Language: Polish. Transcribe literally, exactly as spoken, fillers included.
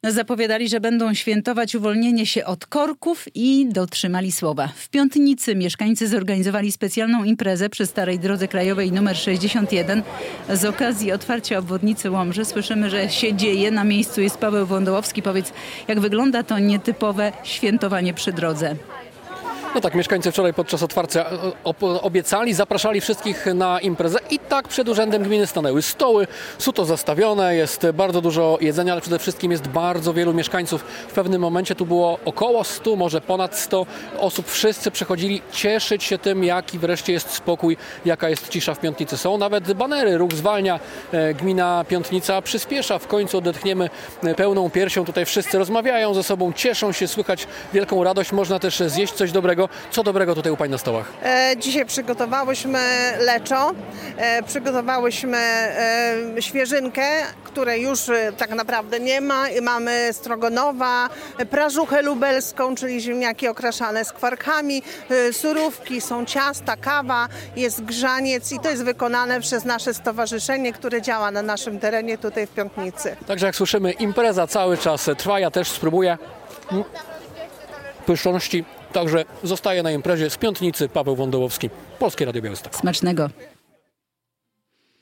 Zapowiadali, że będą świętować uwolnienie się od korków i dotrzymali słowa. W Piątnicy mieszkańcy zorganizowali specjalną imprezę przy Starej Drodze Krajowej nr sześćdziesiąt jeden. Z okazji otwarcia obwodnicy Łomży słyszymy, że się dzieje. Na miejscu jest Paweł Wądołowski. Powiedz, jak wygląda to nietypowe świętowanie przy drodze? No tak, mieszkańcy wczoraj podczas otwarcia obiecali, zapraszali wszystkich na imprezę i tak przed urzędem gminy stanęły stoły, suto zastawione, jest bardzo dużo jedzenia, ale przede wszystkim jest bardzo wielu mieszkańców. W pewnym momencie tu było około stu, może ponad sto osób. Wszyscy przychodzili cieszyć się tym, jaki wreszcie jest spokój, jaka jest cisza w Piątnicy. Są nawet banery, ruch zwalnia, gmina Piątnica przyspiesza, w końcu odetchniemy pełną piersią. Tutaj wszyscy rozmawiają ze sobą, cieszą się, słychać wielką radość, można też zjeść coś dobrego. Co dobrego tutaj u Pań na stołach? E, dzisiaj przygotowałyśmy leczo, e, przygotowałyśmy e, świeżynkę, której już e, tak naprawdę nie ma. Mamy stroganowa, prażuchę lubelską, czyli ziemniaki okraszane skwarkami, e, surówki, są ciasta, kawa, jest grzaniec i to jest wykonane przez nasze stowarzyszenie, które działa na naszym terenie tutaj w Piątnicy. Także jak słyszymy, impreza cały czas trwa, ja też spróbuję pyszności. Także zostaje na imprezie z Piątnicy Paweł Wądołowski, Polskie Radio Białystok. Smacznego.